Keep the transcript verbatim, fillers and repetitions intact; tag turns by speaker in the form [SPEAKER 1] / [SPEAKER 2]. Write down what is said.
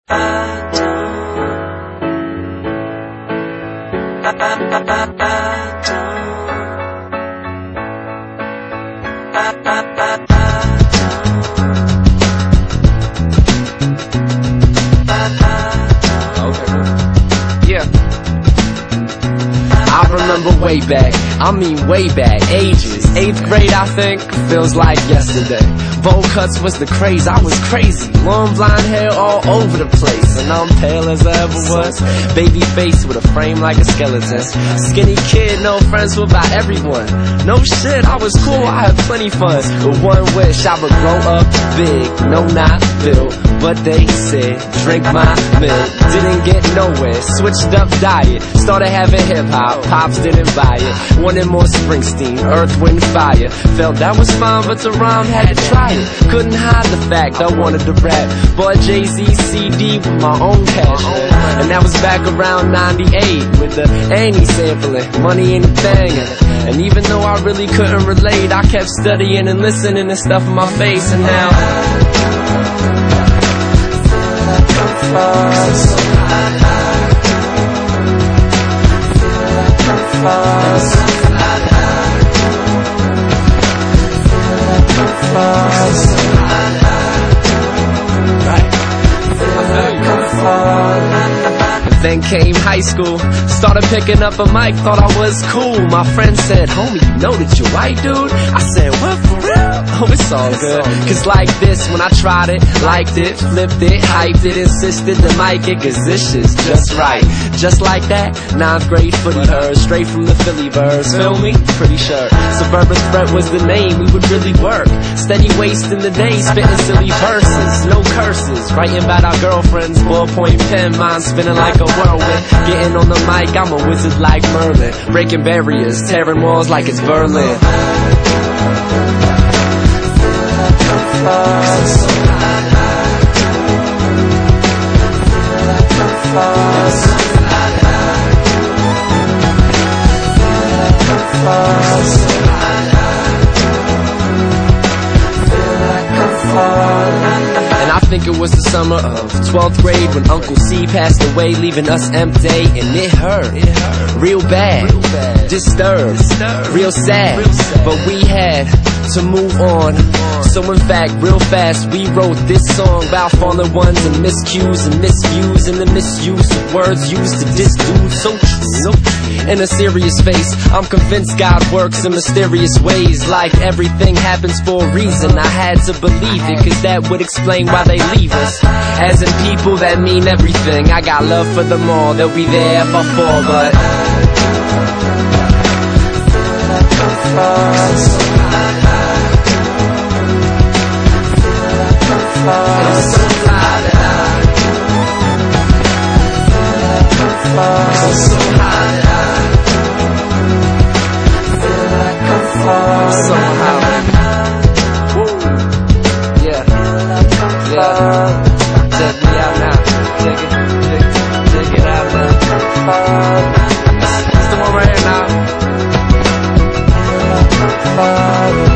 [SPEAKER 1] I remember way back, I mean way back, ages. Eighth grade, I think, feels like yesterday. Bowl cuts was the craze, I was crazy. Long blonde hair all over the place, and I'm pale as I ever was. Baby face with a frame like a skeleton. Skinny kid, no friends with about everyone. No shit, I was cool, I had plenty fun. But one wish, I would grow up big. No, not Bill, but they said, drink my milk. Didn't get nowhere, switched up diet. Started having hip-hop, pops didn't buy it. Wanted more Springsteen, Earth, Wind, Fire. Felt that was fine, but the rhyme had to try it. Couldn't hide the fact I wanted to rap. Bought Jay-Z C D with my own cash, man. And that was back around ninety-eight with the Annie sampling, Money Ain't a Thing. And even though I really couldn't relate, I kept studying and listening to stuff in my face. And now then came high school, started picking up a mic, thought I was cool. My friend said, homie, you know that you're white, dude? I said, what, for real? Oh, it's all good. Cause like this, when I tried it, liked it, flipped it, hyped it, insisted to mic it, cause this shit's just right. Just like that, ninth grade footy heard, straight from the Philly birds. Feel me? Pretty sure. Suburban Threat was the name, we would really work. Steady wasting the day, spitting silly verses, no curses. Writing about our girlfriends, ballpoint pen, mind spinning like a whirlwind. Getting on the mic, I'm a wizard like Merlin. Breaking barriers, tearing walls like it's Berlin. I think it was the summer of twelfth grade when Uncle C passed away, leaving us empty, and it hurt, real bad, disturbed, real sad, but we had to move on. So in fact, real fast, we wrote this song about fallen ones and miscues and misviews and the misuse of words used to diss dudes. So true. In a serious face, I'm convinced God works in mysterious ways. Like everything happens for a reason. I had to believe it, cause that would explain why they leave us. As in people that mean everything. I got love for them all, they'll be there if I fall, but I'm so high that I I'm so high that I I'm so high. Woo. Yeah. Yeah. Check me out now. Check it. Check, check it out now. It's the one right here now.